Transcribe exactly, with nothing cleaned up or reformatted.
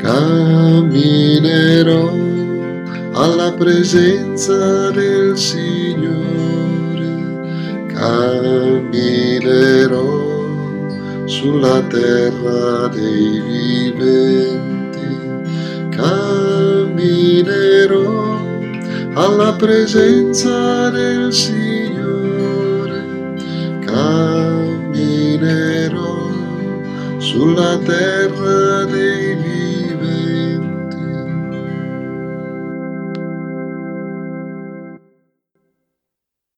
Camminerò alla presenza del Signore, camminerò sulla terra dei viventi, camminerò alla presenza del Signore, camminerò sulla terra dei viventi.